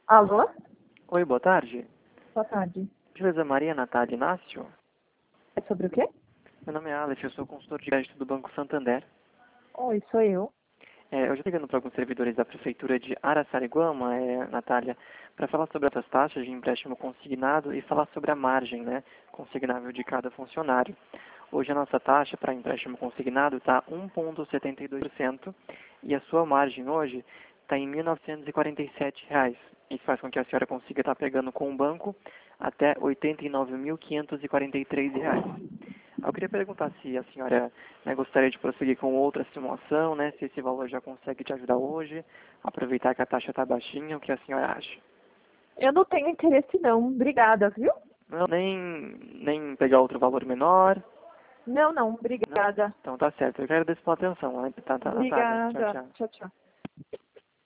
Alô? Oi, boa tarde. Boa tarde. Beleza, Maria Natália Inácio? É sobre o quê? Meu nome é Alex, eu sou consultor de crédito do Banco Santander. Oi, sou eu. Eu já estou ligando para alguns servidores da Prefeitura de Araçariguama, Natália, para falar sobre essas taxas de empréstimo consignado e falar sobre a margem, né, consignável de cada funcionário. Hoje a nossa taxa para empréstimo consignado está 1,72% e a sua margem hoje está em R$ 1.947. Isso faz com que a senhora consiga estar pegando com o banco até R$ 89.543. Eu queria perguntar se a senhora, né, gostaria de prosseguir com outra simulação, né, se esse valor já consegue te ajudar hoje, aproveitar que a taxa está baixinha, o que a senhora acha? Eu não tenho interesse não. Obrigada, viu? Não, nem pegar outro valor menor? Não, Não? obrigada. Então tá certo. Eu quero agradecer pela atenção. Tá, Natália. Tchau, Obrigada. tchau. Tchau, tchau.